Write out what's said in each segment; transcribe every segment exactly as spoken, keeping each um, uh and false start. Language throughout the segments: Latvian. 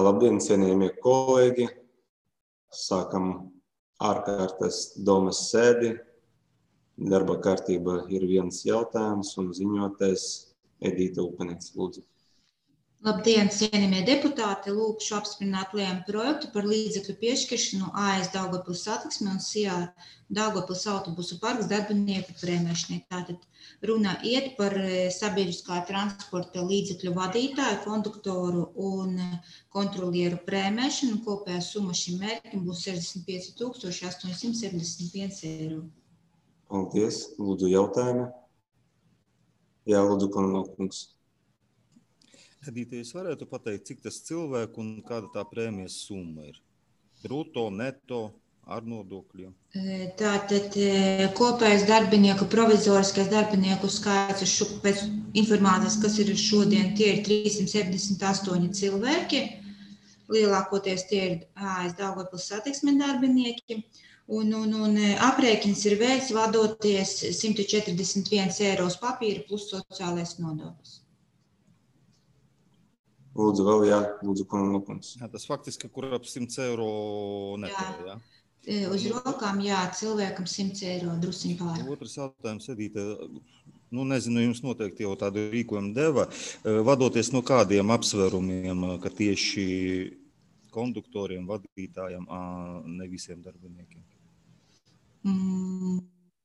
Labdien, cienījamie kolēģi! Sākam ārkārtas domas sēdi. Darba kārtībā ir viens jautājums un ziņotais Edita Upenīca. Lūdzu. Labdien, cienījamie deputāti! Lūkšu apstiprināt lēmumu projektu par līdzekļu piešķiršanu A S Daugavpils Satiksmes un S I A Daugavpils autobusu parks darbinieku prēmēšanai. Tātad runa iet par sabiedriskā transporta līdzekļu vadītāju, konduktoru un kontrolieru prēmēšanu. Kopējā summa šim mērķim būs sešdesmit pieci tūkstoši astoņi simti septiņdesmit viens eiro. Paldies. Lūdzu, jautājumi. Jā, lūdzu, Kononkungs. Edita, jūs varētu pateikt, cik tas cilvēku un kāda tā prēmijas summa ir? Bruto, neto, ar nodokļiem? Tātad kopējais darbinieku, provizoriskais darbinieku skaits pēc informācijas, kas ir šodien, tie ir trīssimt septiņdesmit astoņi cilvēki. Lielākoties tie ir A S Daugavpils Satiksmes darbinieki. Un, un, un aprēķins ir veikts vadoties simt četrdesmit viens eiro uz papīra plus sociālais nodoklis. Lūdzu, vēl jā, lūdzu, Kononkungs. Jā, tas faktiski, kur ap simt eiro neto, jā? Jā. Uz rokām, jā, cilvēkam simt eiro drusiņ pār. Otrs jautājums, Edita, nu nezinu, jums noteikti jau tādu rīkojumu deva, vadoties no kādiem apsvērumiem, ka tieši konduktoriem, vadītājiem, ne visiem darbiniekiem? Mm.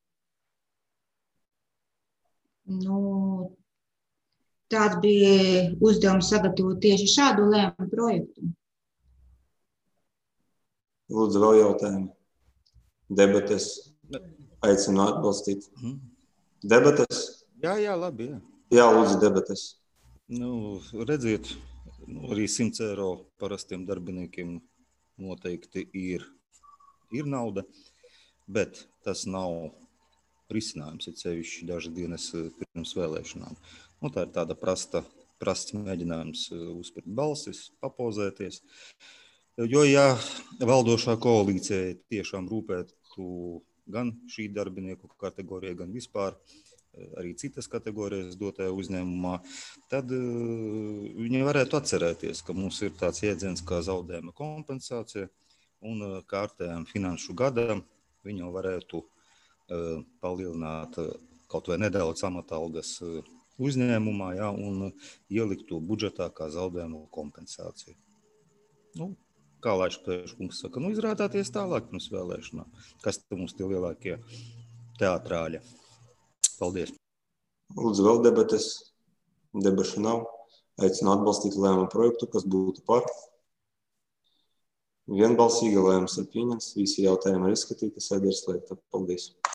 Nu... Tāds bija uzdevums sagatavot tieši šādu lēmumu projektu. Lūdzu, vēl jautājumi. Debates. Aicinu atbalstīt. Hmm. Debates? Jā, jā, labi, jā. Jā, lūdzu, debates. Nu, redziet, nu, arī simt eiro parastiem darbiniekiem noteikti ir, ir nauda, bet tas nav risinājums, ir sevišķi dažas dienas pirms vēlēšanām. Nu, tā ir tāda prasta, prasts mēģinājums uzspirt balsis, papozēties. Jo, ja valdošā koalīcija tiešām rūpētu gan šī darbinieku kategorija, gan vispār arī citas kategorijas dotajā uzņēmumā, tad viņi varētu atcerēties, ka mums ir tāds jēdziens kā zaudējuma kompensācija un kārtējām finanšu gadam viņi varētu palielināt kaut vai nedaudz amatalgas uzņēmumā, jā, un ielikt to budžetā kā zaudējumu kompensāciju. Nu, kā Laišs Plēškungs saka, nu izrādāties tālāk pirms vēlēšanām. Kas te mums tie lielākie teatrāļi? Paldies. Lūdzu, vēl debates. Debašu nav. Aicinu atbalstīt lēmumu projektu, kas būtu par. Vienbalsīgi lēmums ir pieņemts. Visi jautājumi ir izskatīti. Sēde ir slēgta. Paldies.